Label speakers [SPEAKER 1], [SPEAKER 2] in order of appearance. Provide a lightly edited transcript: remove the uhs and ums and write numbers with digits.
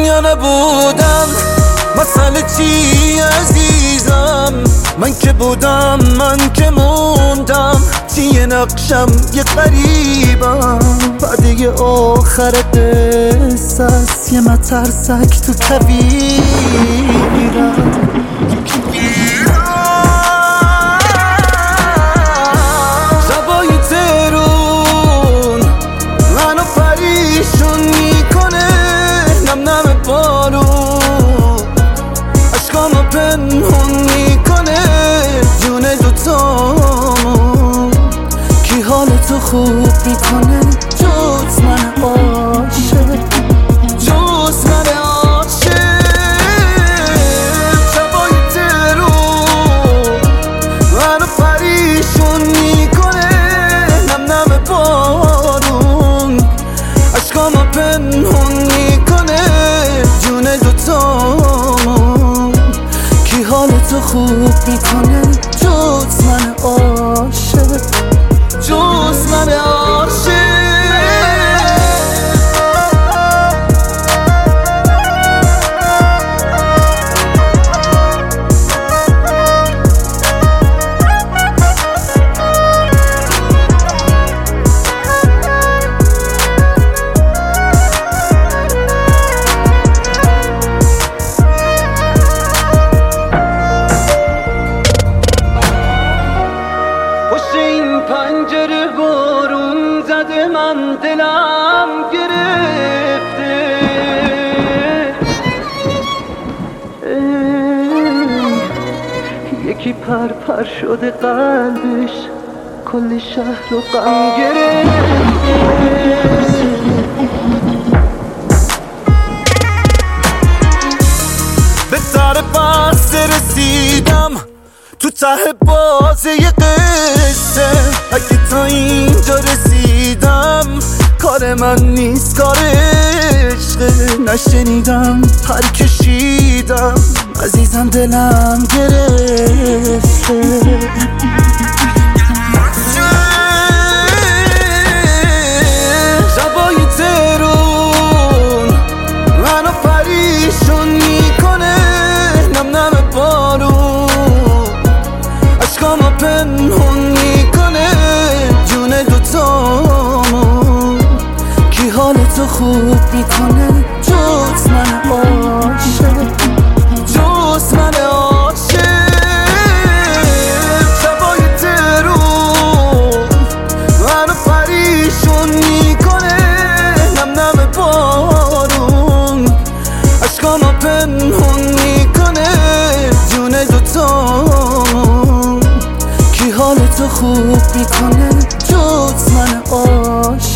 [SPEAKER 1] یا نبودم، مسئله چی عزیزم؟ من که بودم، من که موندم، چیه نقشم یه غریبم. بعد آخر قصه است یه مترسک تو کویرم. شبای ترون منو پریشون میکنه، نم نم بارون عشقامو پنهون میکنه. جون دوتامون کی حالتو خوب میکنه جز من عاشق، جز من عاشق. شبای ترون منو پریشون میکنه، نم نم بارون عشقامو پنهون میکنه. جون دوتامون کی حالتو خوب میکنه جز من عاشق، جز من عاشق. پنجره بارون زده، من دلم گرفته. یکی پر پر شده قلبش، کل شهر رو غم گرفته. به در بحث رسیدم، تو ته بازه یه قصه. اگه تا اینجا رسیدم کار من نیست، کار عشقه. نشنیدم پر کشیدم عزیزم، دلم گرفته. شبای ترون منو پریشون میکنه، نم نم بارون عشقامو پنهون میکنه. جون دوتامون کی حالتو خوب میکنه جز من عاشق، جز من عاشق. شبای ترون منو پریشون میکنه، نم نم بارون عشقامو پنهون میکنه. جون دوتامون کی حالتو خوب میکنه جز من عاشق.